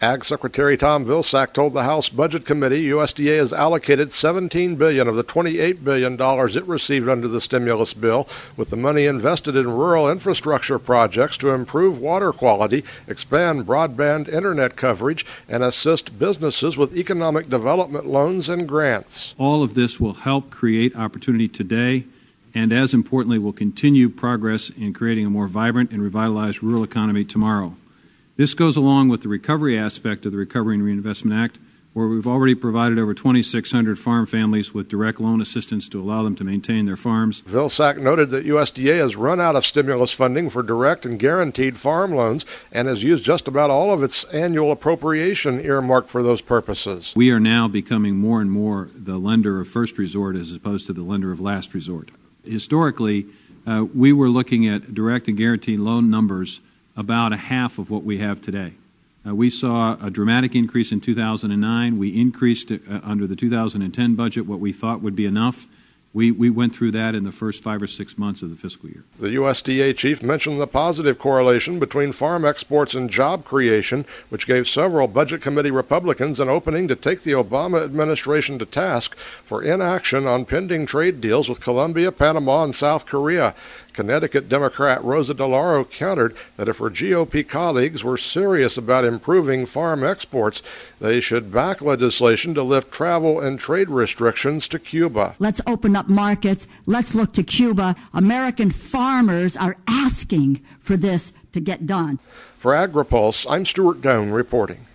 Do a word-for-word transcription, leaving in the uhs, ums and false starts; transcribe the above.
Ag Secretary Tom Vilsack told the House Budget Committee U S D A has allocated seventeen billion dollars of the twenty-eight billion dollars it received under the stimulus bill, with the money invested in rural infrastructure projects to improve water quality, expand broadband internet coverage, and assist businesses with economic development loans and grants. All of this will help create opportunity today, and as importantly, will continue progress in creating a more vibrant and revitalized rural economy tomorrow. This goes along with the recovery aspect of the Recovery and Reinvestment Act, where we've already provided over twenty-six hundred farm families with direct loan assistance to allow them to maintain their farms. Vilsack noted that U S D A has run out of stimulus funding for direct and guaranteed farm loans and has used just about all of its annual appropriation earmarked for those purposes. We are now becoming more and more the lender of first resort as opposed to the lender of last resort. Historically, uh, we were looking at direct and guaranteed loan numbers about a half of what we have today. Uh, we saw a dramatic increase in two thousand nine. We increased uh, under the two thousand ten budget what we thought would be enough. We, we went through that in the first five or six months of the fiscal year. The U S D A chief mentioned the positive correlation between farm exports and job creation, which gave several Budget Committee Republicans an opening to take the Obama administration to task for inaction on pending trade deals with Colombia, Panama, and South Korea. Connecticut Democrat Rosa DeLauro countered that if her G O P colleagues were serious about improving farm exports, they should back legislation to lift travel and trade restrictions to Cuba. Let's open up markets. Let's look to Cuba. American farmers are asking for this to get done. For AgriPulse, I'm Stuart Doan reporting.